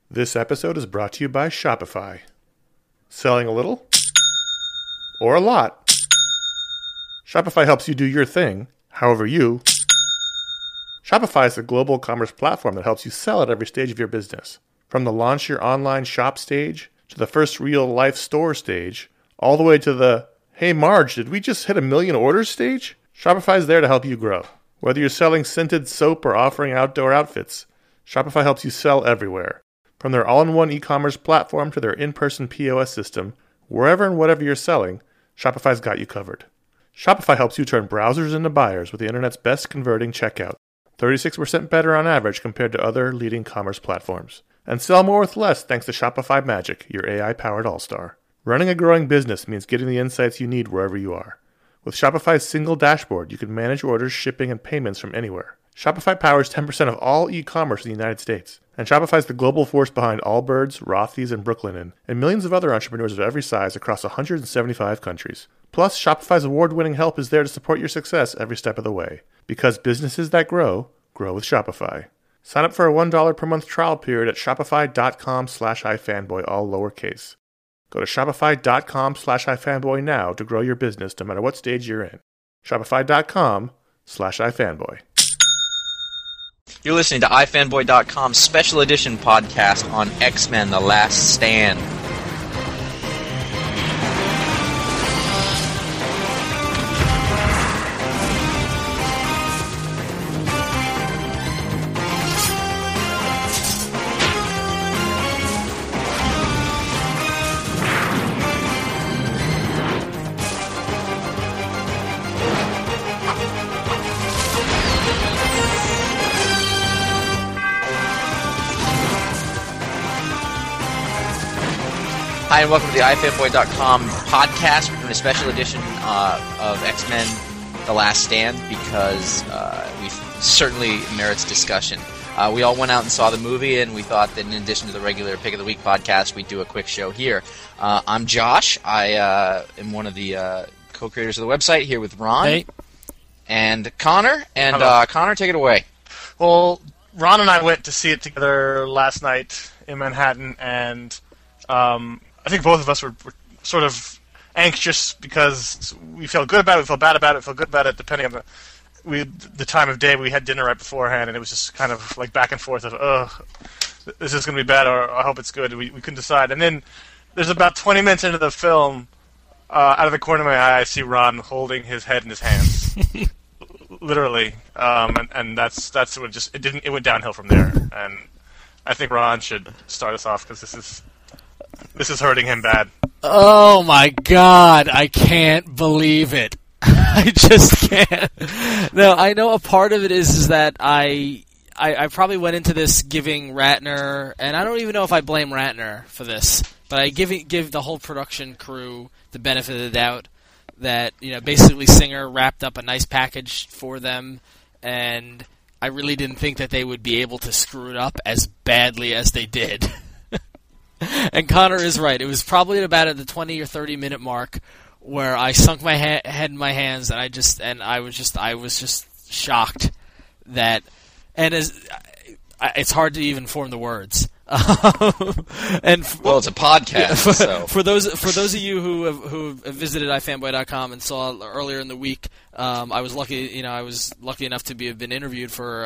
This episode is brought to you by Shopify. Selling a little? Or a lot? Shopify helps you do your thing, however you. Shopify is a global commerce platform that helps you sell at every stage of your business. From the launch your online shop stage, to the first real-life store stage, all the way to the, hey Marge, did we just hit 1 million orders stage? Shopify is there to help you grow. Whether you're selling scented soap or offering outdoor outfits, Shopify helps you sell everywhere. From their all-in-one e-commerce platform to their in-person POS system, wherever and whatever you're selling, Shopify's got you covered. Shopify helps you turn browsers into buyers with the internet's best converting checkout, 36% better on average compared to other leading commerce platforms. And sell more with less thanks to Shopify Magic, your AI-powered all-star. Running a growing business means getting the insights you need wherever you are. With Shopify's single dashboard, you can manage orders, shipping, and payments from anywhere. Shopify powers 10% of all e-commerce in the United States. And Shopify is the global force behind Allbirds, Rothy's, and Brooklinen, and millions of other entrepreneurs of every size across 175 countries. Plus, Shopify's award-winning help is there to support your success every step of the way. Because businesses that grow with Shopify. Sign up for a $1 per month trial period at shopify.com/ifanboy, all lowercase. Go to shopify.com/ifanboy now to grow your business no matter what stage you're in. Shopify.com/ifanboy. You're listening to ifanboy.com's special edition podcast on X-Men: The Last Stand. Hi, and welcome to the ifanboy.com podcast. We're doing a special edition of X-Men: The Last Stand because we certainly merits discussion. We all went out and saw the movie, and we thought that in addition to the regular Pick of the Week podcast, we'd do a quick show here. I'm Josh. I am one of the co-creators of the website, here with Ron. Hey. And Connor. And Connor, take it away. Well, Ron and I went to see it together last night in Manhattan, and I think both of us were sort of anxious because we felt good about it, we felt bad about it, we felt good about it, depending on the time of day. We had dinner right beforehand, and it was just kind of like back and forth of, this is going to be bad, or I hope it's good. We couldn't decide. And then there's about 20 minutes into the film, out of the corner of my eye, I see Ron holding his head in his hands. Literally. And that's what it went downhill from there. And I think Ron should start us off, because this is hurting him bad. Oh my God, I can't believe it. I just can't. No, I know a part of it is that I probably went into this giving Ratner, and I don't even know if I blame Ratner for this, but I give the whole production crew the benefit of the doubt that, basically Singer wrapped up a nice package for them, and I really didn't think that they would be able to screw it up as badly as they did. And Connor is right. It was probably at the 20 or 30 minute mark where I sunk my head in my hands, and I was just shocked that, and it's hard to even form the words. It's a podcast. So for those of you who have visited ifanboy.com and saw earlier in the week, I was lucky. I was lucky enough to have been interviewed for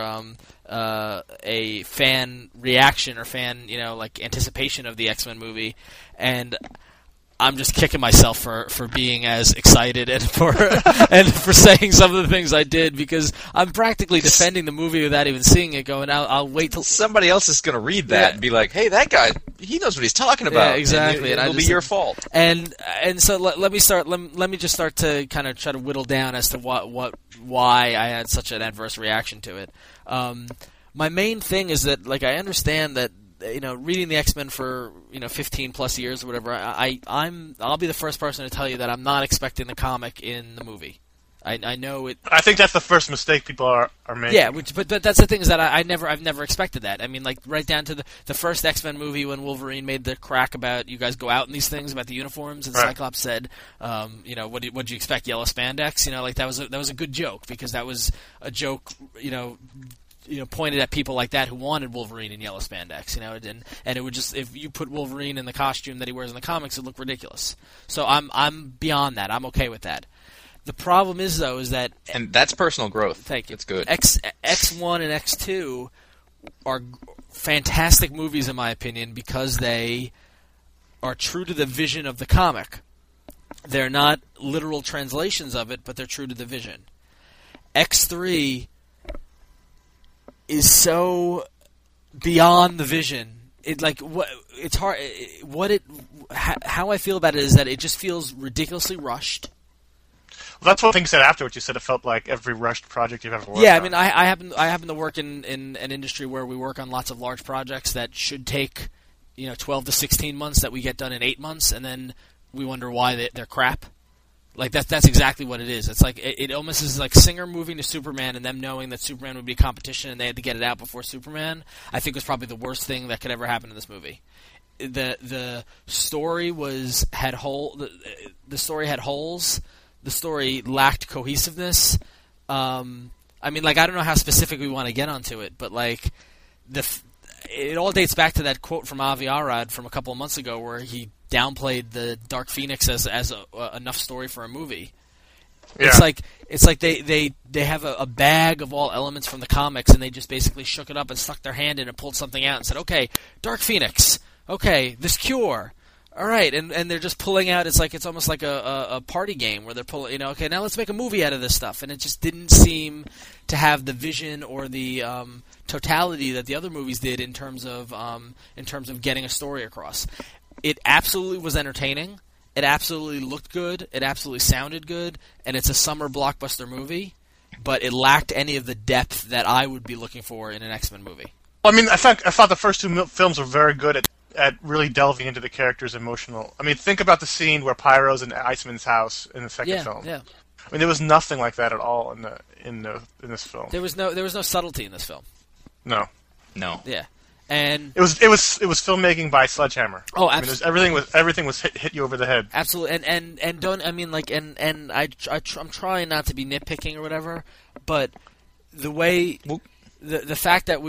a fan reaction or fan anticipation of the X-Men movie, and I'm just kicking myself for being as excited and for saying some of the things I did, because I'm practically defending the movie without even seeing it. Going, I'll wait till somebody else is going to read that and be like, "Hey, that guy, he knows what he's talking about." Yeah, exactly, and it'll be your fault. And so let me start. Let me just start to kind of try to whittle down as to why I had such an adverse reaction to it. My main thing is that, I understand that, reading the X-Men for 15 plus years or whatever, I'll be the first person to tell you that I'm not expecting the comic in the movie. I know it. I think that's the first mistake people are making. Yeah, but that's the thing, is that I've never expected that. I mean, right down to the first X-Men movie when Wolverine made the crack about, you guys go out in these things about the uniforms, and Cyclops said, what'd you expect, yellow spandex? That was a good joke, because that was a joke, pointed at people like that who wanted Wolverine in yellow spandex, and it would just, if you put Wolverine in the costume that he wears in the comics, it'd look ridiculous. So I'm beyond that. I'm okay with that. The problem is, though, is that... And that's personal growth. Thank you. It's good. X1 and X2 are fantastic movies, in my opinion, because they are true to the vision of the comic. They're not literal translations of it, but they're true to the vision. X3 is so beyond the vision. It's hard. How I feel about it is that it just feels ridiculously rushed. Well, that's one thing you said afterwards. You said it felt like every rushed project you've ever worked on. Yeah, I mean, I happen to work in an industry where we work on lots of large projects that should take 12 to 16 months that we get done in 8 months, and then we wonder why they're crap. Like that's exactly what it is. It's like it almost is like Singer moving to Superman and them knowing that Superman would be competition and they had to get it out before Superman. I think was probably the worst thing that could ever happen in this movie. The story had holes. The story lacked cohesiveness. I mean, I don't know how specific we want to get onto it, but it all dates back to that quote from Avi Arad from a couple of months ago where he downplayed the Dark Phoenix as enough story for a movie. Yeah. It's like they have a bag of all elements from the comics and they just basically shook it up and stuck their hand in and pulled something out and said, okay, Dark Phoenix, okay, this Cure, all right, and they're just pulling out. It's almost like a party game where they're pulling, okay, now let's make a movie out of this stuff, and it just didn't seem to have the vision or the totality that the other movies did in terms of getting a story across. It absolutely was entertaining. It absolutely looked good. It absolutely sounded good, and it's a summer blockbuster movie. But it lacked any of the depth that I would be looking for in an X-Men movie. Well, I mean, I thought the first two films were very good at really delving into the characters' emotional. I mean, think about the scene where Pyro's in Iceman's house in the second film. Yeah. I mean, there was nothing like that at all in this film. There was no subtlety in this film. No. Yeah. And it was filmmaking by Sledgehammer. Oh, absolutely. I mean, everything was hit you over the head. Absolutely, and don't, I mean, I'm trying not to be nitpicking or whatever, but the way the fact that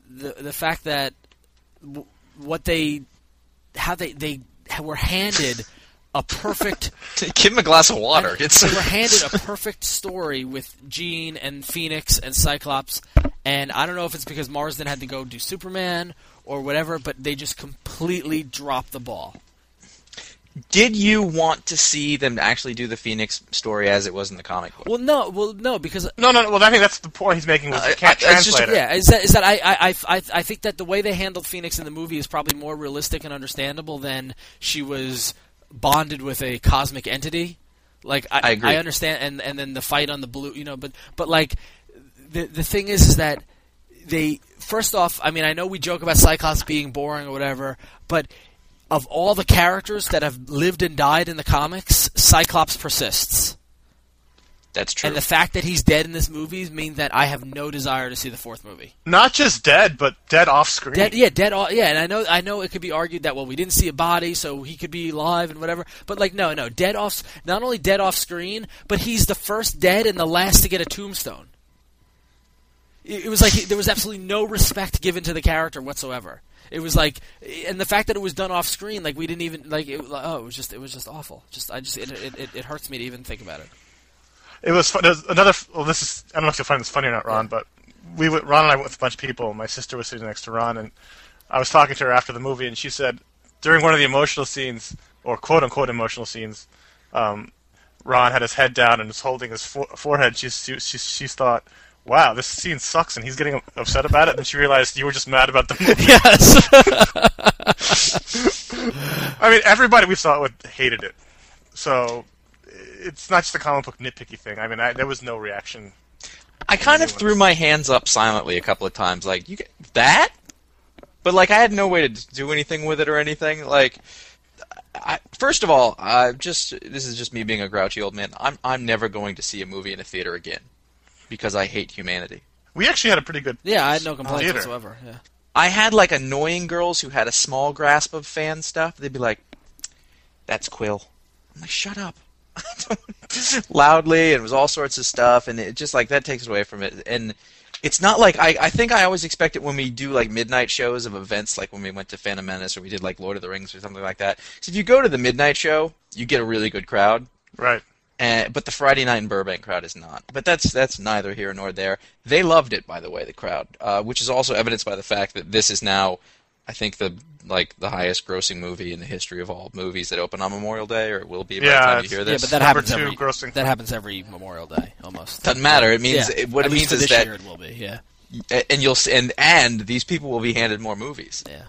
how they were handed a perfect. Give him a glass of water. They were handed a perfect story with Jean and Phoenix and Cyclops. And I don't know if it's because Marsden had to go do Superman or whatever, but they just completely dropped the ball. Did you want to see them actually do the Phoenix story as it was in the comic book? Well, no, because no. Well, I think that's the point he's making. Was you can't translate it. Yeah, is that I think that the way they handled Phoenix in the movie is probably more realistic and understandable than she was bonded with a cosmic entity. I agree. I understand, and then the fight on the blue, but The thing is that they, first off, I mean, I know we joke about Cyclops being boring or whatever, but of all the characters that have lived and died in the comics, Cyclops persists. That's true. And the fact that he's dead in this movie means that I have no desire to see the fourth movie. Not just dead, but dead off screen. Dead off. Yeah, and I know it could be argued that, well, we didn't see a body, so he could be alive and whatever. But no, dead off. Not only dead off screen, but he's the first dead and the last to get a tombstone. It was like there was absolutely no respect given to the character whatsoever. It was like, and the fact that it was done off screen, we didn't even it was just awful. It hurts me to even think about it. It was fun. There's another. Well, this is, I don't know if you'll find this funny or not, Ron, but Ron and I went with a bunch of people. My sister was sitting next to Ron, and I was talking to her after the movie, and she said during one of the emotional scenes, or quote unquote emotional scenes, Ron had his head down and was holding his forehead. She thought, wow, this scene sucks, and he's getting upset about it, and she realized you were just mad about the movie. Yes. I mean, everybody we saw it with hated it. So, it's not just a comic book nitpicky thing. I mean, there was no reaction. I kind of threw my hands up silently a couple of times, you get that? But, I had no way to do anything with it or anything. First of all, this is just me being a grouchy old man. I'm never going to see a movie in a theater again. Because I hate humanity. We actually had a pretty good. Yeah, I had no complaints whatsoever. Yeah. I had annoying girls who had a small grasp of fan stuff. They'd be like, "That's Quill." I'm like, "Shut up!" Loudly, and it was all sorts of stuff, and it just that takes away from it. And it's not like I think I always expect it when we do like midnight shows of events, like when we went to Phantom Menace or we did like Lord of the Rings or something like that. So if you go to the midnight show, you get a really good crowd. Right. But the Friday night in Burbank crowd is not. But that's neither here nor there. They loved it, by the way, the crowd, which is also evidenced by the fact that this is now, I think, the highest grossing movie in the history of all movies that open on Memorial Day, or it will be by the time you hear this. Yeah, but that happens every Memorial Day almost. Doesn't matter. It means what At it least means is this that year it will be. Yeah. And these people will be handed more movies. Yeah.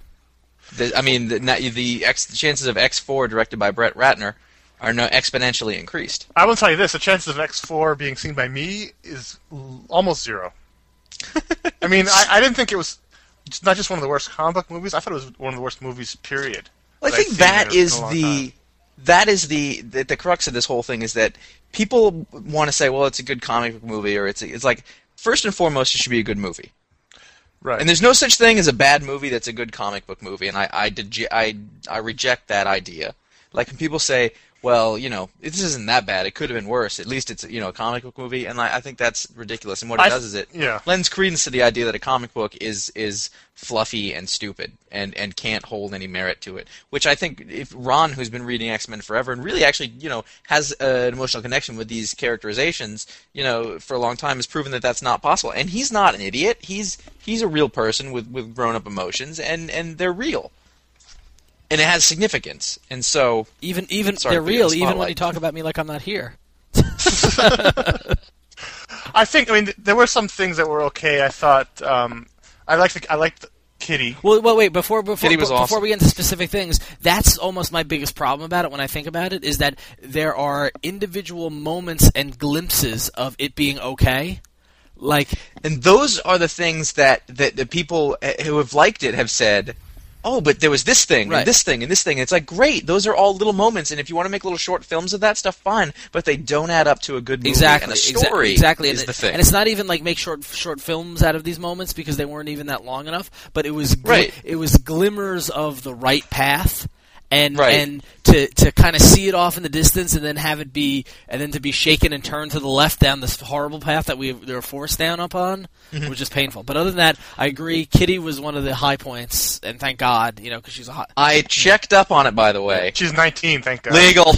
The chances of X4 directed by Brett Ratner are now exponentially increased. I will tell you this: the chances of X4 being seen by me is almost zero. I mean, I didn't think it was. It's not just one of the worst comic book movies. I thought it was one of the worst movies. Period. Well, I think that is the crux of this whole thing is that people want to say, well, it's a good comic book movie, or it's like first and foremost, it should be a good movie. Right. And there's no such thing as a bad movie that's a good comic book movie, and I reject that idea. Like when people say, well, this isn't that bad. It could have been worse. At least it's, a comic book movie, and I think that's ridiculous. And what it does is it lends credence to the idea that a comic book is fluffy and stupid and can't hold any merit to it. Which I think if Ron, who's been reading X-Men forever and really actually, has an emotional connection with these characterizations, for a long time, has proven that that's not possible. And he's not an idiot. He's a real person with grown-up emotions, and they're real. And it has significance, and so even they're real. Even when you talk about me like I'm not here. I mean, there were some things that were okay. I thought I liked Kitty. Well, wait. Before Kitty was awesome. Before we get into specific things, that's almost my biggest problem about it. When I think about it, is that there are individual moments and glimpses of it being okay. And those are the things that the people who have liked it have said. Oh, but there was this thing, and this thing, and this thing. And it's like, great, those are all little moments, and if you want to make little short films of that stuff, fine, but they don't add up to a good movie, and a story is the thing. And it's not even like make short films out of these moments, because they weren't even that long enough, but it was it was glimmers of the right path, and to kind of see it off in the distance, and then to be shaken and turned to the left down this horrible path that they were forced down upon, was just painful. But other than that, I agree. Kitty was one of the high points, and thank God, because she's a hot. I checked up on it, by the way. She's 19, thank God. Legal.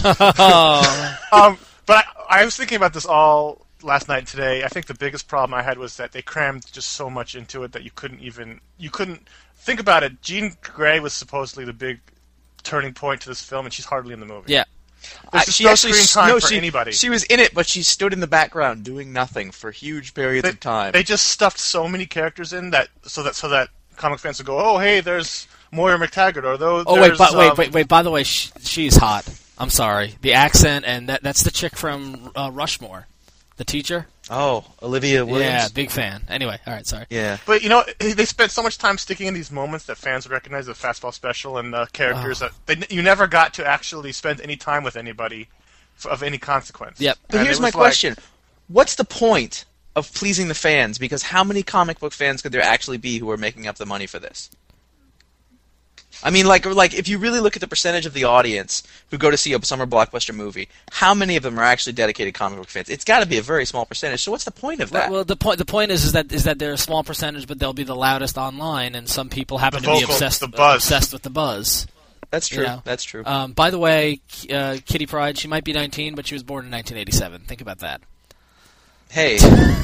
But I was thinking about this all last night and today. I think the biggest problem I had was that they crammed just so much into it that you couldn't think about it. Jean Grey was supposedly the big turning point to this film, and she's hardly in the movie. Yeah. There's no screen time for anybody. She was in it, but she stood in the background doing nothing for huge periods of time. They just stuffed so many characters in so that comic fans would go, oh, hey, there's Moira McTaggart, or those. Oh, wait. By the way, she's hot. I'm sorry. The accent, and that's the chick from Rushmore, the teacher. Oh, Olivia Williams? Yeah, big fan. Anyway, all right, sorry. Yeah. But, they spent so much time sticking in these moments that fans would recognize the Fastball Special and the characters that you never got to actually spend any time with anybody of any consequence. Yep. But here's my question. What's the point of pleasing the fans? Because how many comic book fans could there actually be who are making up the money for this? I mean, like if you really look at the percentage of the audience who go to see a summer blockbuster movie, how many of them are actually dedicated comic book fans? It's got to be a very small percentage. So what's the point of that? Well, the point is that they're a small percentage, but they'll be the loudest online, and some people happen to be obsessed with the buzz. That's true. That's true. By the way, Kitty Pryde, she might be 19, but she was born in 1987. Think about that. Hey,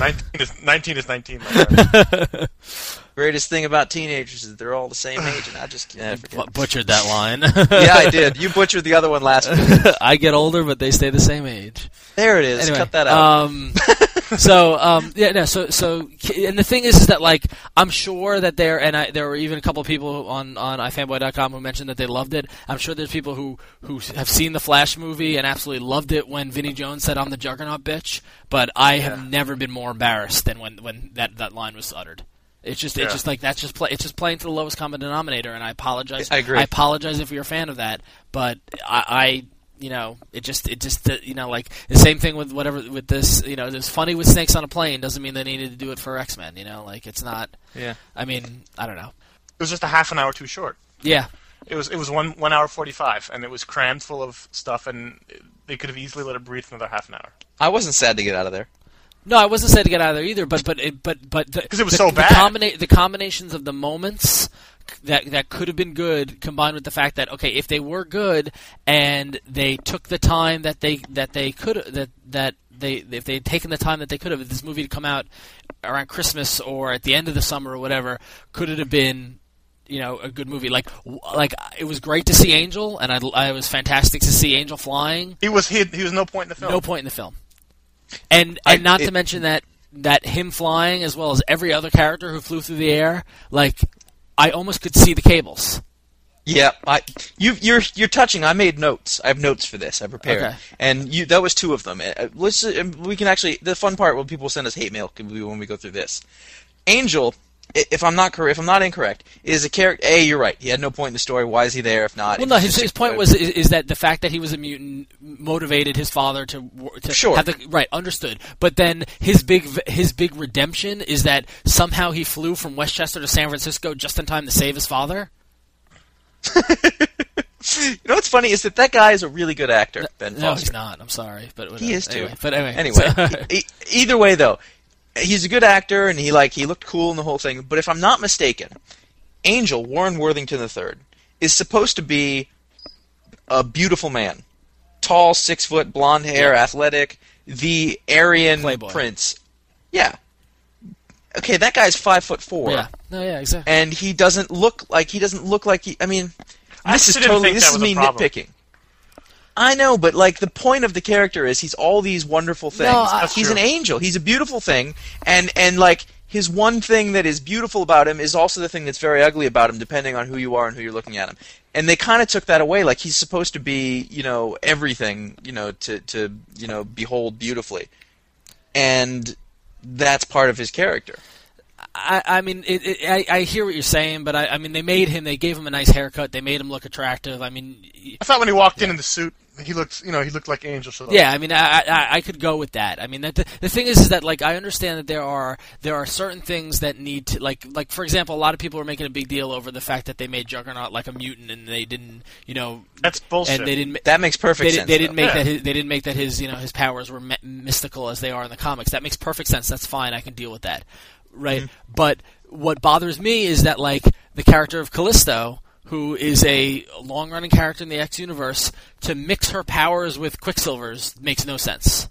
19 is 19. My friend. Greatest thing about teenagers is they're all the same age, and I just forget. Butchered that line. Yeah, I did. You butchered the other one last week. I get older, but they stay the same age. There it is. Anyway, cut that out. So and the thing is that I'm sure that there were even a couple of people on ifanboy.com who mentioned that they loved it. I'm sure there's people who have seen the Flash movie and absolutely loved it when Vinnie Jones said, "I'm the Juggernaut, bitch." But I have never been more embarrassed than when that line was uttered. It's just like it's just playing to the lowest common denominator, and I apologize. I agree. I apologize if you're a fan of that, but it just like the same thing with this. It's funny with Snakes on a Plane doesn't mean they needed to do it for X-Men. It's not. Yeah. I mean, I don't know. It was just a half an hour too short. Yeah. It was 1 hour 45, and it was crammed full of stuff, and they could have easily let it breathe another half an hour. I wasn't sad to get out of there. No, I wasn't saying to get out of there either, but because it was so bad. The combinations of the moments that could have been good, combined with the fact that okay, if they were good and they took the time that they could if they had taken the time that they could have, if this movie had come out around Christmas or at the end of the summer or whatever, could it have been, you know, a good movie? Like it was great to see Angel, and it was fantastic to see Angel flying. He was no point in the film. No point in the film. And not to mention that him flying, as well as every other character who flew through the air, like I almost could see the cables. Yeah, you're touching. I made notes. I have notes for this. I prepared, Okay. and that was 2 of them. We can actually. The fun part when people send us hate mail can be when we go through this. Angel, if I'm not incorrect, is a character. You're right. He had no point in the story. Why is he there? If not, Well, no. His point is that the fact that he was a mutant motivated his father to Sure. have the right understood. But then his big redemption is that somehow he flew from Westchester to San Francisco just in time to save his father. You know what's funny is that guy is a really good actor, Ben Foster. No, he's not. I'm sorry, but whatever. He is too. Anyway, Either way though, he's a good actor, and he looked cool in the whole thing. But if I'm not mistaken, Angel, Warren Worthington III, is supposed to be a beautiful man, tall, 6 foot, blonde hair, athletic, the Aryan Playboy. prince. Yeah. Okay, that guy's 5'4". yeah, no, yeah, exactly. And he doesn't look like I mean, this is me problem. nitpicking. I know, but like the point of the character is he's all these wonderful things. That's He's true. an angel. He's a beautiful thing, and like his one thing that is beautiful about him is also the thing that's very ugly about him, depending on who you are and who you're looking at him. And they kind of took that away. Like he's supposed to be, you know, everything, you know, to you know, behold beautifully, and that's part of his character. I mean, I hear what you're saying, but I mean, they gave him a nice haircut, they made him look attractive. I mean, I thought when he walked in the suit, he looked like Angel. So yeah, I mean, I could go with that. I mean, the thing is that like I understand that there are certain things that need to like for example, a lot of people are making a big deal over the fact that they made Juggernaut like a mutant and they didn't, you know, that's bullshit. and they didn't. That makes perfect sense. They didn't make Yeah. that. They didn't make that his you know his powers were mystical as they are in the comics. That makes perfect sense. That's fine. I can deal with that. Right, But what bothers me is that like the character of Callisto, who is a long-running character in the X universe, to mix her powers with Quicksilver's makes no sense.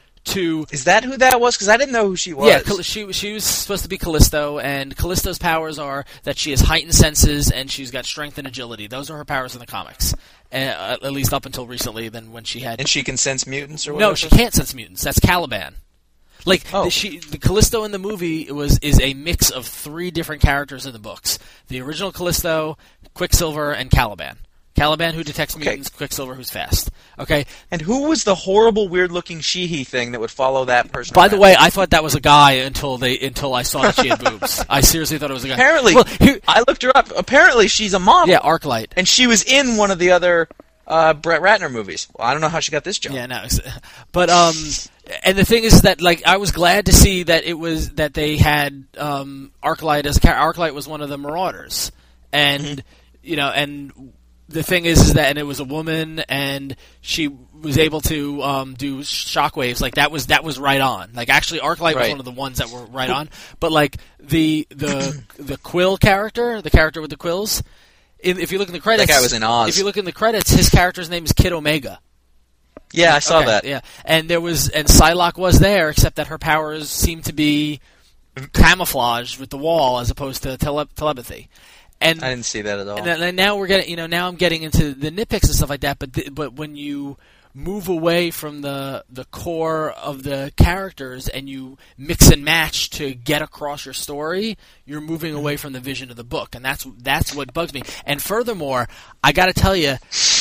Is that who that was? Because I didn't know who she was. Yeah, she was supposed to be Callisto, and Callisto's powers are that she has heightened senses and she's got strength and agility. Those are her powers in the comics, at least up until recently. Then when she had And she can sense mutants or whatever? no, she can't sense mutants. That's Caliban. Like the Callisto in the movie is a mix of 3 different characters in the books: the original Callisto, Quicksilver, and Caliban. Caliban, who detects mutants; Quicksilver, who's fast. Okay. And who was the horrible, weird-looking she-he thing that would follow that person? By the way, I thought that was a guy until I saw that she had boobs. I seriously thought it was a guy. Apparently, I looked her up. Apparently, she's a model. Yeah, Arclight. And she was in one of the other Brett Ratner movies. Well, I don't know how she got this job. Yeah, no, but and the thing is that like I was glad to see that they had Arclight as a character. Arclight was one of the Marauders, and you know, and the thing is that and it was a woman, and she was able to do shockwaves. Like that was right on. Like actually, Arclight was one of the ones that were right on. But like the Quill character, the character with the quills. If you look in the credits, that guy was in Oz. If you look in the credits, his character's name is Kid Omega. Yeah, I saw that. Yeah, and Psylocke was there, except that her powers seemed to be camouflaged with the wall as opposed to telepathy. And I didn't see that at all. And now we're getting, now I'm getting into the nitpicks and stuff like that. But when you move away from the core of the characters and you mix and match to get across your story, you're moving away from the vision of the book, and that's what bugs me. And furthermore, I got to tell you,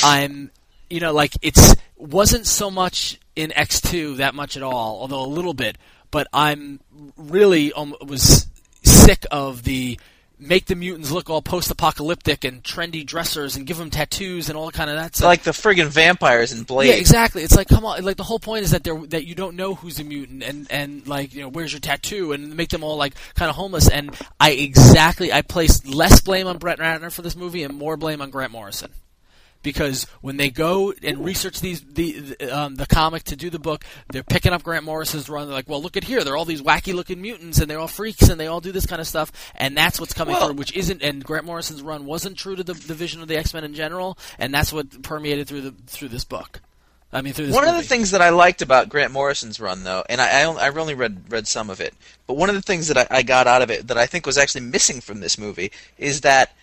it's wasn't so much in X2 that much at all, although a little bit. But I'm really was sick of the make the mutants look all post-apocalyptic and trendy dressers and give them tattoos and all kind of that stuff. Like the friggin' vampires in Blade. Yeah, exactly. It's like, come on, like the whole point is that that you don't know who's a mutant and like, where's your tattoo, and make them all like kind of homeless. And I placed less blame on Brett Ratner for this movie and more blame on Grant Morrison. because when they go and research the comic to do the book, they're picking up Grant Morrison's run. They're like, well, look at here, they're all these wacky looking mutants, and they're all freaks, and they all do this kind of stuff, and that's what's coming through, which isn't. And Grant Morrison's run wasn't true to the vision of the X-Men in general, and that's what permeated through this book. I mean, through this One movie. of the things that I liked about Grant Morrison's run, though, and I've only read some of it, but one of the things that I got out of it that I think was actually missing from this movie is that,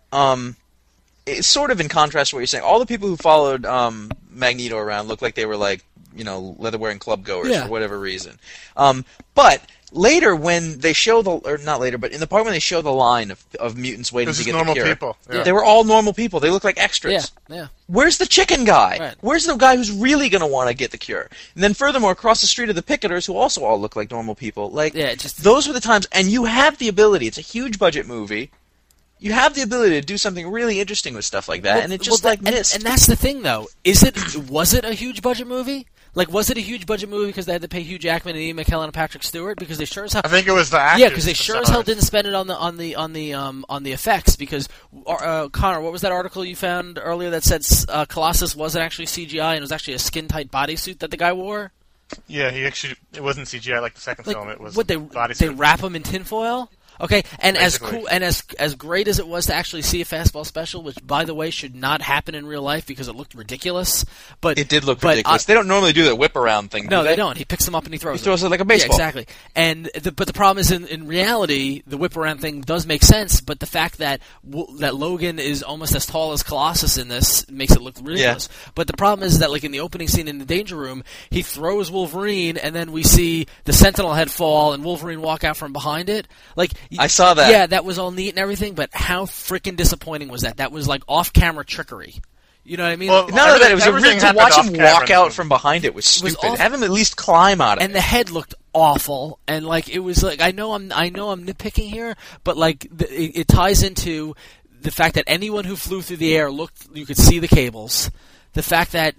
it's sort of in contrast to what you're saying. All the people who followed Magneto around looked like they were like, leather-wearing club goers for whatever reason. But later, when they show not later, but in the part when they show the line of mutants waiting to get the cure, people. Yeah. they were all normal people. They look like extras. Yeah. Where's the chicken guy? Right. Where's the guy who's really going to want to get the cure? And then furthermore, across the street are the picketers who also all look like normal people. Those were the times, and you have the ability. It's a huge budget movie. You have the ability to do something really interesting with stuff like that, and it just missed. And that's the thing, though. Was it a huge budget movie? Like, was it a huge budget movie because they had to pay Hugh Jackman and Ian McKellen and Patrick Stewart? Because they sure as hell. I think it was the actors. Yeah, because they sure as hell didn't spend it on the effects. Because Connor, what was that article you found earlier that said Colossus wasn't actually CGI and it was actually a skin tight bodysuit that the guy wore? Yeah, it wasn't CGI like the second film. It was bodysuit. They wrap him in tinfoil. Okay, and Basically. as great as it was to actually see a fastball special, which by the way should not happen in real life because it looked ridiculous. But it did look ridiculous. They don't normally do the whip around thing. No, do they don't. He picks them up and he throws. He throws it like a baseball. Yeah, exactly. And but the problem is in reality, the whip around thing does make sense. But the fact that Logan is almost as tall as Colossus in this makes it look ridiculous. Yeah. But the problem is that like in the opening scene in the Danger Room, he throws Wolverine, and then we see the Sentinel head fall and Wolverine walk out from behind it. Like I saw that. Yeah, that was all neat and everything, but how freaking disappointing was that? That was like off-camera trickery. You know what I mean? Well, none of that. It was to watch him walk out and from behind it was stupid. Have him at least climb out of it. And the head looked awful, and like it was like I know I'm nitpicking here, but like it ties into the fact that anyone who flew through the air you could see the cables. The fact that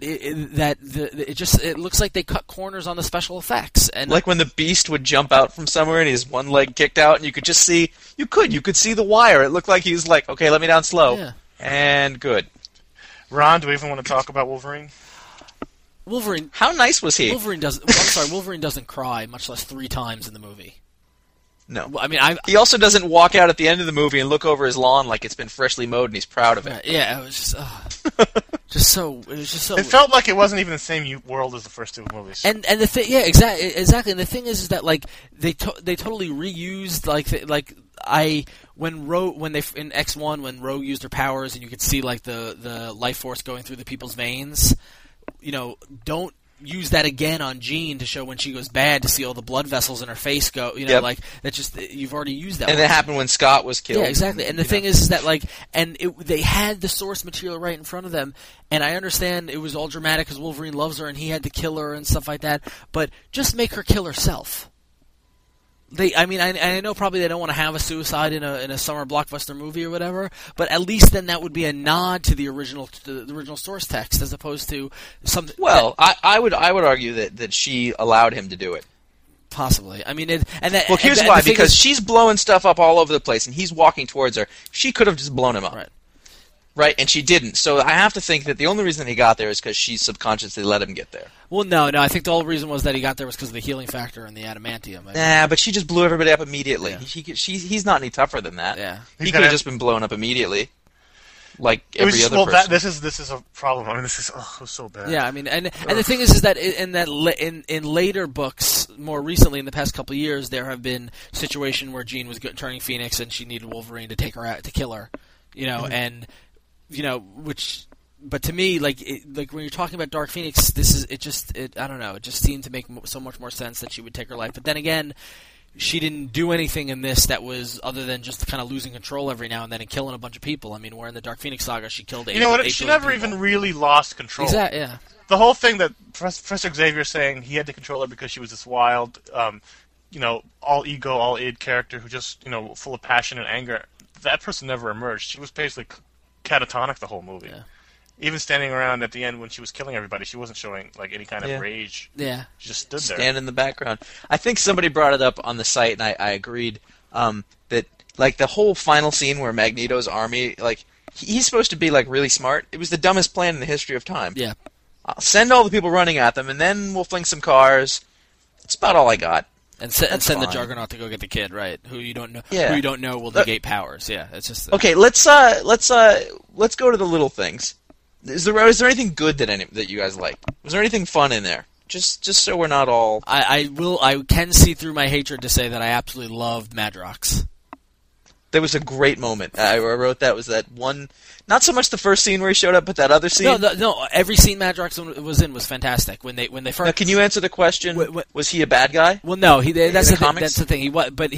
it looks like they cut corners on the special effects, and like when the Beast would jump out from somewhere and his one leg kicked out, and you could just see you could see the wire. It looked like he was like, okay, let me down slow, and good. Ron, do we even want to talk about Wolverine? Wolverine, how nice was he? Wolverine doesn't cry, much less 3 times in the movie. No, I mean, he also doesn't walk out at the end of the movie and look over his lawn like it's been freshly mowed and he's proud of it. Yeah, it was just It felt like it wasn't even the same world as the first 2 movies. And the thing, yeah, exactly. And the thing is that like they totally reused when they in X1 when Rogue used her powers and you could see like the life force going through the people's veins. Don't use that again on Jean to show when she goes bad to see all the blood vessels in her face go. Like that. Just you've already used that. And that happened when Scott was killed. Yeah, exactly. And the thing is that like, they had the source material right in front of them. And I understand it was all dramatic because Wolverine loves her and he had to kill her and stuff like that. But just make her kill herself. I know probably they don't want to have a suicide in a summer blockbuster movie or whatever, but at least then that would be a nod to the original source text as opposed to something. Well, I would argue that she allowed him to do it. Possibly. I mean, here's why: because she's blowing stuff up all over the place, and he's walking towards her. She could have just blown him up. Right, and she didn't. So I have to think that the only reason he got there is because she subconsciously let him get there. Well, no. I think the whole reason was that he got there was because of the healing factor and the adamantium. Nah, but she just blew everybody up immediately. Yeah. He's not any tougher than that. Yeah, he could have just been blown up immediately, like every other person. This is a problem. I mean, this is so bad. Yeah, I mean, and the thing is that in later books, more recently in the past couple of years, there have been situations where Jean was turning Phoenix and she needed Wolverine to take her out to kill her, and. But to me, like when you're talking about Dark Phoenix, I don't know, it just seemed to make so much more sense that she would take her life. But then again, she didn't do anything in this that was other than just kind of losing control every now and then and killing a bunch of people. I mean, where in the Dark Phoenix saga, she killed 8 You know what? She She never even really lost control. Exactly, yeah. The whole thing that Professor Xavier saying he had to control her because she was this wild, all ego, all id character who just, full of passion and anger. That person never emerged. She was basically catatonic the whole movie. Yeah. Even standing around at the end when she was killing everybody, she wasn't showing like any kind of rage. Yeah. She just stood there. Stand in the background. I think somebody brought it up on the site, and I agreed that like the whole final scene where Magneto's army, like he's supposed to be like really smart. It was the dumbest plan in the history of time. Yeah. I'll send all the people running at them, and then we'll fling some cars. That's about all I got. And send the fine. Juggernaut to go get the kid, right? Who you don't know. Yeah. Who you don't know will negate powers. Yeah, it's just. Okay, let's go to the little things. Is there anything good that you guys like? Was there anything fun in there? Just so we're not all. I can see through my hatred to say that I absolutely loved Madrox. There was a great moment. I wrote that was that one. Not so much the first scene where he showed up, but that other scene. No. Every scene Madrox was in was fantastic. When they first. Now, can you answer the question? Was he a bad guy? Well, no. That's the comics? That's the thing.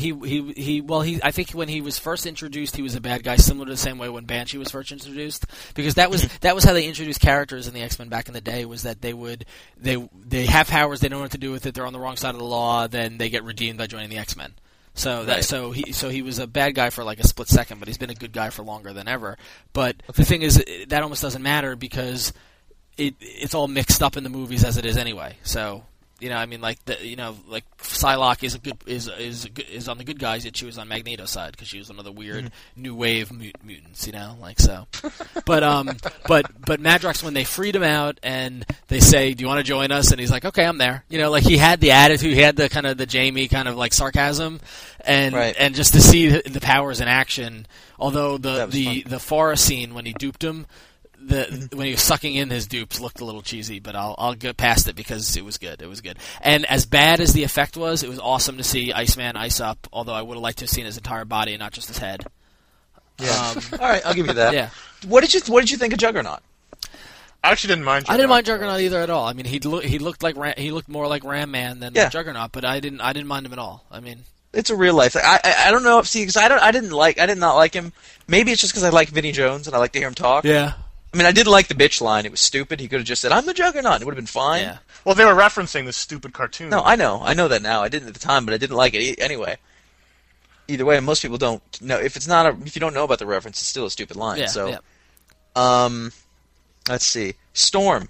I think when he was first introduced, he was a bad guy, similar to the same way when Banshee was first introduced. Because that was how they introduced characters in the X-Men back in the day. Was that they have powers, they don't know what to do with it, they're on the wrong side of the law, then they get redeemed by joining the X-Men. So he was a bad guy for like a split second, but he's been a good guy for longer than ever. But the thing is, that almost doesn't matter because it's all mixed up in the movies as it is anyway. So like Psylocke is on the good guys, yet she was on Magneto's side because she was one of the weird new wave mutants. So. But Madrox, when they freed him out and they say, "Do you want to join us?" and he's like, "Okay, I'm there." He had the attitude, he had the kind of the Jamie kind of like sarcasm, and just to see the powers in action. Although the forest scene when he duped him. When he was sucking in his dupes looked a little cheesy, but I'll get past it because it was good. It was good. And as bad as the effect was, it was awesome to see Iceman ice up, although I would have liked to have seen his entire body and not just his head. Yeah. All right, I'll give you that. Yeah. What did you think of Juggernaut? I actually didn't mind Juggernaut. I didn't mind Juggernaut either at all. I mean, he looked more like Ram Man than Juggernaut, but I didn't mind him at all. I mean, it's a real life. I don't know if because I did not like him. Maybe it's just because I like Vinnie Jones and I like to hear him talk. Yeah. I mean, I didn't like the bitch line. It was stupid. He could have just said, "I'm the Juggernaut." It would have been fine. Yeah. Well, they were referencing this stupid cartoon. No, I know that now. I didn't at the time, but I didn't like it anyway. Either way, most people don't know. If you don't know about the reference, it's still a stupid line. Yeah. So, yeah. Let's see. Storm.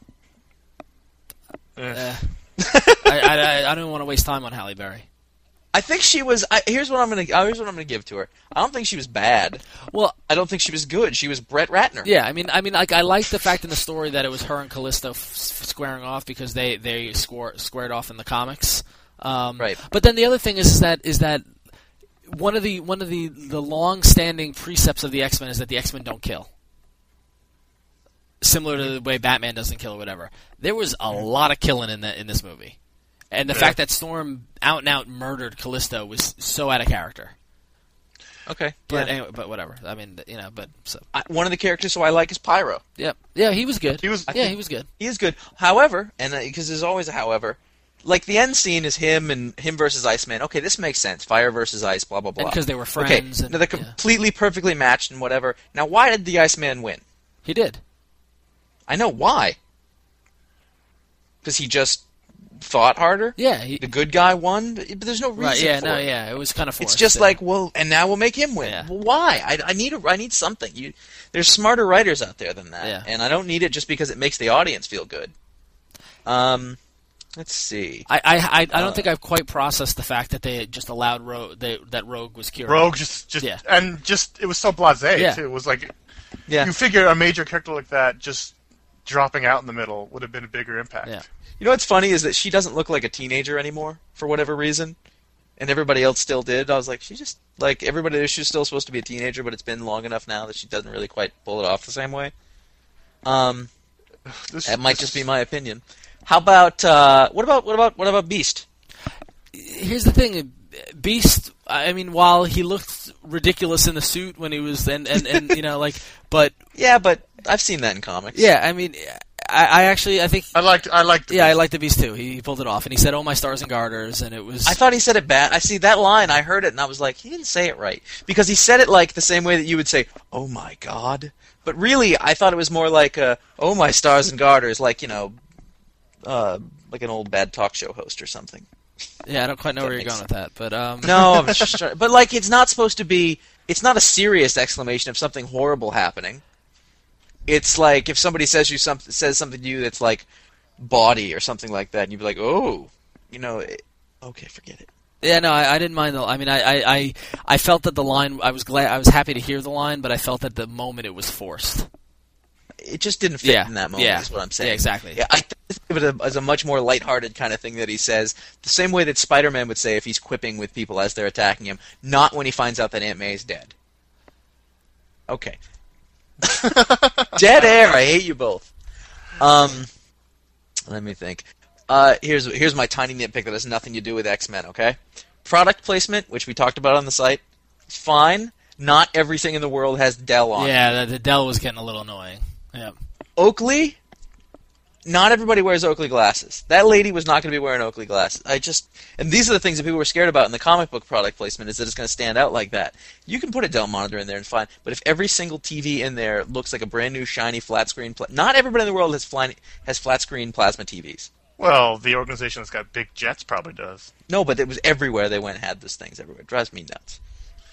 I don't want to waste time on Halle Berry. I think she was. Here's what I'm gonna give to her. I don't think she was bad. Well, I don't think she was good. She was Brett Ratner. Yeah, I mean, like I like the fact in the story that it was her and Callisto squaring off because they squared off in the comics. Right. But then the other thing is that one of the long-standing precepts of the X-Men is that the X-Men don't kill. Similar to the way Batman doesn't kill or whatever. There was a lot of killing in this movie. And the fact that Storm out and out murdered Callisto was so out of character. Okay. But anyway, but whatever. I mean, one of the characters who I like is Pyro. Yep. Yeah, he was good. He was good. He is good. However, and because there's always a however, like the end scene is him versus Iceman. Okay, this makes sense. Fire versus ice, blah blah blah. Because they were friends. Okay, now they're completely perfectly matched and whatever. Now, why did the Iceman win? He did. I know why. Because he just thought harder? Yeah. The good guy won? But there's no reason for it. Yeah, it was kind of forced. It's just like, well, and now we'll make him win. Yeah. Well, why? I need something. There's smarter writers out there than that. And I don't need it just because it makes the audience feel good. Let's see. I don't think I've quite processed the fact that they just allowed that Rogue was cured. Rogue just it was so blasé, too. It was like, you figure a major character like that just dropping out in the middle would have been a bigger impact. Yeah. You know what's funny is that she doesn't look like a teenager anymore for whatever reason, and everybody else still did. I was like, she just like everybody. She's still supposed to be a teenager, but it's been long enough now that she doesn't really quite pull it off the same way. That might just be my opinion. How about what about Beast? Here's the thing, Beast. I mean, while he looked ridiculous in the suit when he was and but yeah, but I've seen that in comics. Yeah, I mean. I think I liked I liked the Beast too. He pulled it off, and he said, "Oh, my stars and garters," and it was. I thought he said it bad. I see that line. I heard it, and I was like, he didn't say it right because he said it like the same way that you would say, "Oh my God," but really, I thought it was more like, "Oh my stars and garters," like like an old bad talk show host or something. Yeah, I don't quite know where you're going with that, but no, I'm just trying, but like it's not supposed to be. It's not a serious exclamation of something horrible happening. It's like if somebody says something to you that's like bawdy or something like that, and you'd be like, "Oh, okay, forget it." Yeah, no, I didn't mind the. I mean, I felt that the line. I was happy to hear the line, but I felt at the moment it was forced. It just didn't fit in that moment. Yeah. Is what I'm saying. Yeah, exactly. Yeah, I think of it as a much more lighthearted kind of thing that he says, the same way that Spider-Man would say if he's quipping with people as they're attacking him, not when he finds out that Aunt May is dead. Okay. Dead air. I hate you both. Let me think. Here's my tiny nitpick that has nothing to do with X-Men, okay? Product placement, which we talked about on the site, it's fine. Not everything in the world has Dell on it. Yeah, the Dell was getting a little annoying. Yeah. Oakley, not everybody wears Oakley glasses. That lady was not going to be wearing Oakley glasses. And these are the things that people were scared about in the comic book product placement, is that it's going to stand out like that. You can put a Dell monitor in there and fine, but if every single TV in there looks like a brand new shiny flat screen, not everybody in the world has flat screen plasma TVs. Well, the organization that's got big jets probably does. No, but it was everywhere they went and had those things everywhere. It drives me nuts.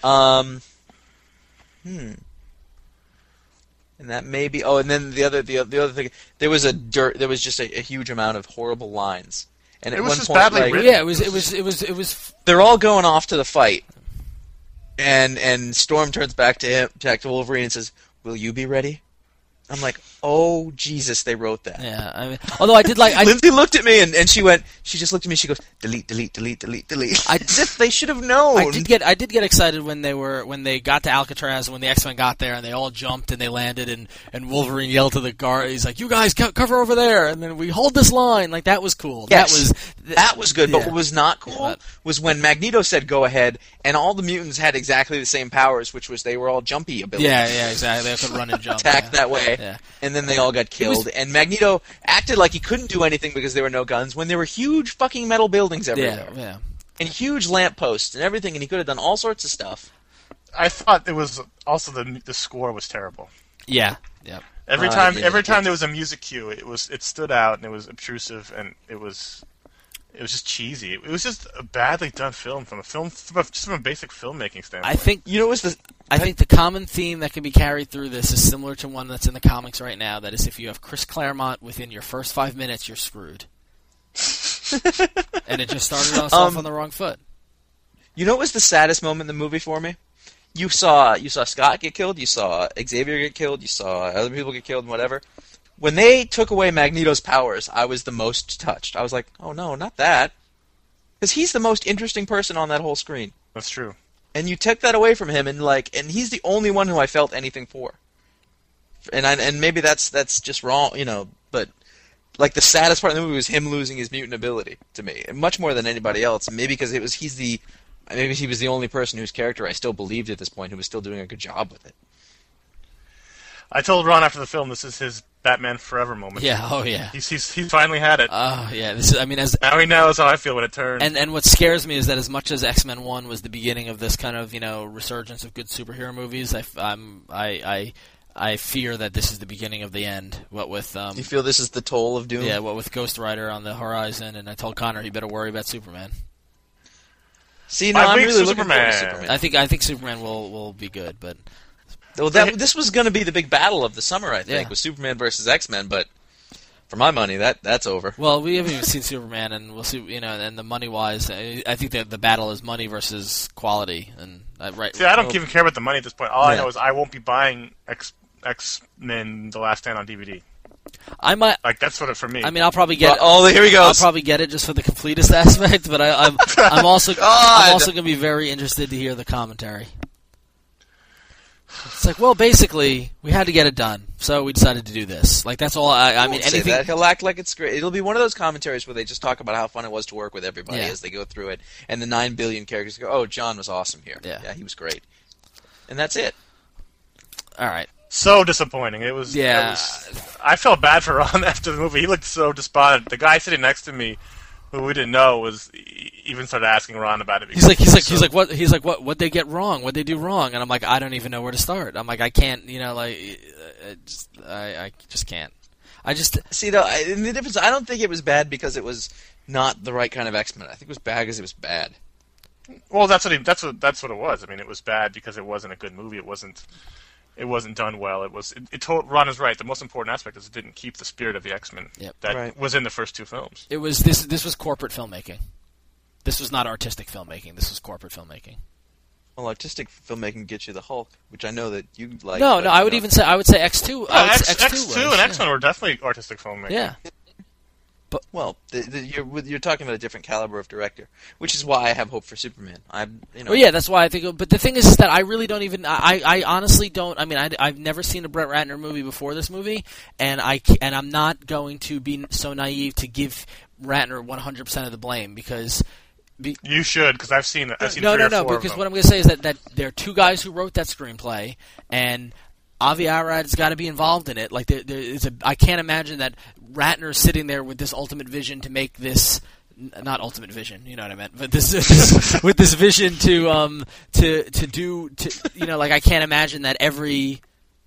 And that may be. Oh, and then the other thing. There was just a huge amount of horrible lines. And It at was one just point, badly like, written. Yeah, it was. they're all going off to the fight, and Storm turns back to Wolverine and says, "Will you be ready?" I'm like, oh, Jesus, they wrote that. Yeah, I mean, although I did like. Lindsay looked at me and she just looked at me. She goes, delete, delete, delete, delete, delete. As if they should have known. I did get excited when they got to Alcatraz, when the X-Men got there and they all jumped and they landed and Wolverine yelled to the guard, he's like, "You guys cover over there," and then we hold this line. Like, that was cool. Yes, that was good. Yeah. But what was not cool was when Magneto said go ahead, and all the mutants had exactly the same powers, which was they were all jumpy abilities. Yeah, exactly. They could run and jump. Attack that way. Yeah. And then they all got killed. And Magneto acted like he couldn't do anything because there were no guns when there were huge fucking metal buildings everywhere. Yeah. And huge lampposts and everything, and he could have done all sorts of stuff. I thought it was also the score was terrible. Yeah. Every time there was a music cue, it stood out and it was obtrusive and it was just cheesy. It was just a badly done film from a basic filmmaking standpoint. I think I think the common theme that can be carried through this is similar to one that's in the comics right now. That is, if you have Chris Claremont within your first 5 minutes, you're screwed. And it just started us off on the wrong foot. You know what was the saddest moment in the movie for me? You saw Scott get killed, you saw Xavier get killed, you saw other people get killed and whatever. When they took away Magneto's powers, I was the most touched. I was like, oh no, not that. Because he's the most interesting person on that whole screen. That's true. And you took that away from him, and he's the only one who I felt anything for. And maybe that's just wrong, but like the saddest part of the movie was him losing his mutant ability to me, and much more than anybody else. Maybe because maybe he was the only person whose character I still believed at this point, who was still doing a good job with it. I told Ron after the film this is his Batman Forever moment. Yeah. Oh yeah. He's finally had it. Oh yeah. This is. I mean, now he knows how I feel when it turns. And what scares me is that as much as X-Men 1 was the beginning of this kind of resurgence of good superhero movies, I fear that this is the beginning of the end. What with you feel this is the toll of doom? Yeah. What with Ghost Rider on the horizon, and I told Connor he better worry about Superman. See, no, I'm really looking forward to Superman. I think Superman will be good, but. Well, this was going to be the big battle of the summer, I think, with Superman versus X-Men. But for my money, that's over. Well, we haven't even seen Superman, and we'll see. And the money-wise, I think that the battle is money versus quality. And right. See, I don't even care about the money at this point. All I know is I won't be buying X-Men: The Last Stand on DVD. I might. Like, that's sort of for me. I mean, I'll probably get. Oh, here he goes. I'll probably get it just for the completist aspect, but I'm also going to be very interested to hear the commentary. It's like, well, basically, we had to get it done, so we decided to do this. Like, that's all. I mean, anything. Say that. He'll act like it's great. It'll be one of those commentaries where they just talk about how fun it was to work with everybody as they go through it, and the 9 billion characters go, "Oh, John was awesome here. Yeah, he was great," and that's it. All right. So disappointing. It was. Yeah. I felt bad for Ron after the movie. He looked so despondent. The guy sitting next to me, who we didn't know, even started asking Ron about it. He's like, what they get wrong? What they do wrong? And I'm like, I don't even know where to start. I'm like, I can't, I just can't. I just see though. The difference. I don't think it was bad because it was not the right kind of X-Men. I think it was bad because it was bad. Well, that's what it was. I mean, it was bad because it wasn't a good movie. It wasn't done well. It told Ron is right. The most important aspect is it didn't keep the spirit of the X-Men that was in the first two films. It was this was corporate filmmaking. This was not artistic filmmaking. This was corporate filmmaking. Well, artistic filmmaking gets you the Hulk, which I know that you like. No, I would even say X2. X2 and X-Men were definitely artistic filmmaking. Yeah. But well, you're talking about a different caliber of director, which is why I have hope for Superman. Well, yeah, that's why I think. But the thing is that I really don't even. I honestly don't. I mean, I've never seen a Brett Ratner movie before this movie, and I'm not going to be so naive to give Ratner 100% of the blame because. You should, because I've seen it. No. Because what I'm going to say is that there are two guys who wrote that screenplay, and Avi Arad's got to be involved in it. Like I can't imagine that Ratner's sitting there with this ultimate vision to make this. Not ultimate vision, you know what I meant, but this with this vision to do like I can't imagine that every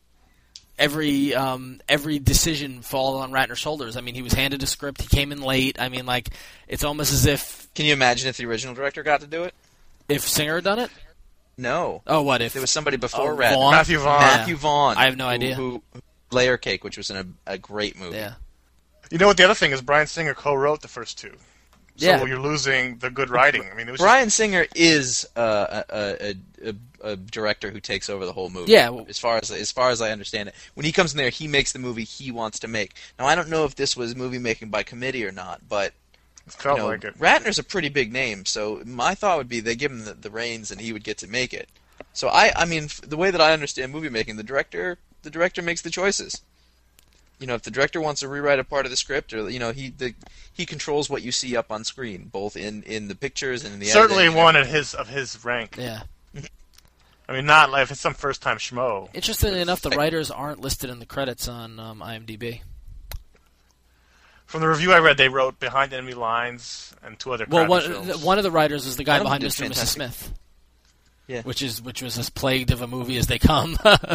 decision fall on Ratner's shoulders. I mean, he was handed a script. He came in late. I mean, like it's almost as if. Can you imagine if the original director got to do it? If Singer had done it? No. Oh, what if there was somebody before Ratner? Vaughn? Matthew Vaughn. Matthew Vaughn. I have no idea. Who Layer Cake, which was a great movie. Yeah. You know what? The other thing is Bryan Singer co-wrote the first two. So yeah. You're losing the good writing. I mean, it was Bryan Singer is a director who takes over the whole movie. Yeah. As far as I understand it, when he comes in there, he makes the movie he wants to make. Now, I don't know if this was movie making by committee or not, but it felt like it. Ratner's a pretty big name, so my thought would be they give him the reins and he would get to make it. So I mean, the way that I understand movie making, the director makes the choices. If the director wants to rewrite a part of the script, or he controls what you see up on screen, both in the pictures and in the certainly editing. One of his rank. Yeah. I mean, not like if it's some first time schmo. Interestingly enough, the writers aren't listed in the credits on IMDb. From the review I read, they wrote Behind Enemy Lines and two other. Well, films. one of the writers was the guy behind Mr. and Mrs. Smith. Yeah. Which was as plagued of a movie as they come.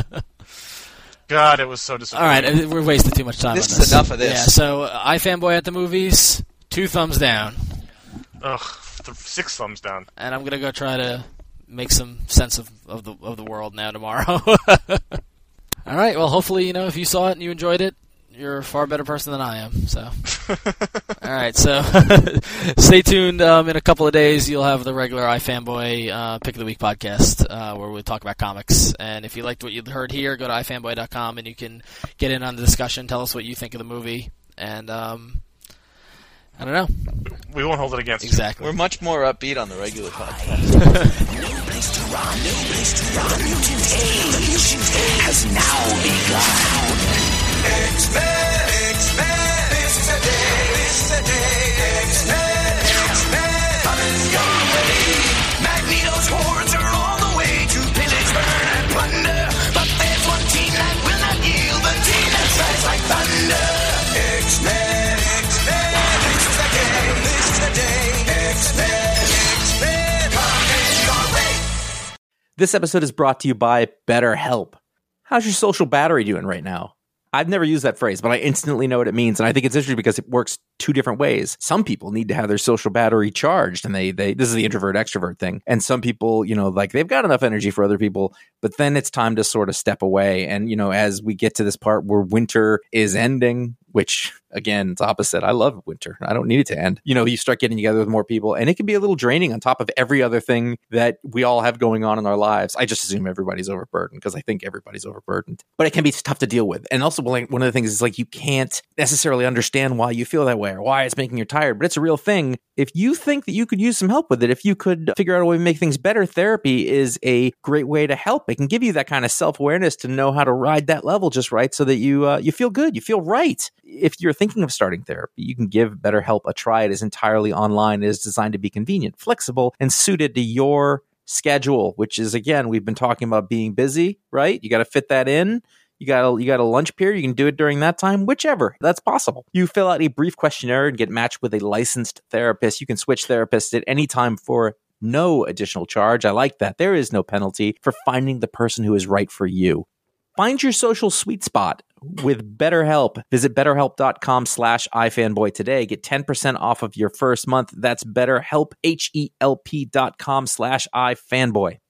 God, it was so disappointing. All right, we're wasting too much time on this. This is enough of this. Yeah, so iFanboy at the movies, 2 thumbs down. Ugh, 6 thumbs down. And I'm gonna go try to make some sense of the world now tomorrow. All right, well, hopefully, if you saw it and you enjoyed it, you're a far better person than I am. So, all right, so stay tuned. In a couple of days, you'll have the regular iFanboy Pick of the Week podcast where we'll talk about comics. And if you liked what you heard here, go to iFanboy.com and you can get in on the discussion. Tell us what you think of the movie. And I don't know. We won't hold it against you. Exactly. We're much more upbeat on the regular podcast. No place to run, no place to run. The mutant has now begun. X-Men, this is a day, X-Men, coming your way. Magneto's hordes are on the way to pillage, burn, and plunder. But there's one team that will not yield, the team that strikes like thunder. X-Men, this is a day, X-Men, coming your way. This episode is brought to you by BetterHelp. How's your social battery doing right now? I've never used that phrase, but I instantly know what it means. And I think it's interesting because it works 2 different ways. Some people need to have their social battery charged, and they this is the introvert extrovert thing. And some people, like they've got enough energy for other people, but then it's time to sort of step away. And, as we get to this part where winter is ending, which again, it's opposite. I love winter. I don't need it to end. You start getting together with more people, and it can be a little draining on top of every other thing that we all have going on in our lives. I just assume everybody's overburdened because I think everybody's overburdened. But it can be tough to deal with. And also, one of the things is like you can't necessarily understand why you feel that way or why it's making you tired, but it's a real thing. If you think that you could use some help with it, if you could figure out a way to make things better, therapy is a great way to help. It can give you that kind of self-awareness to know how to ride that level just right so that you feel good, you feel right. If you're thinking of starting therapy, you can give BetterHelp a try. It is entirely online. It is designed to be convenient, flexible, and suited to your schedule, which is, again, we've been talking about being busy, right? You got to fit that in. You got a lunch period. You can do it during that time, whichever. That's possible. You fill out a brief questionnaire and get matched with a licensed therapist. You can switch therapists at any time for no additional charge. I like that. There is no penalty for finding the person who is right for you. Find your social sweet spot with BetterHelp. Visit BetterHelp.com/iFanboy today. Get 10% off of your first month. That's BetterHelp, HELP.com/iFanboy.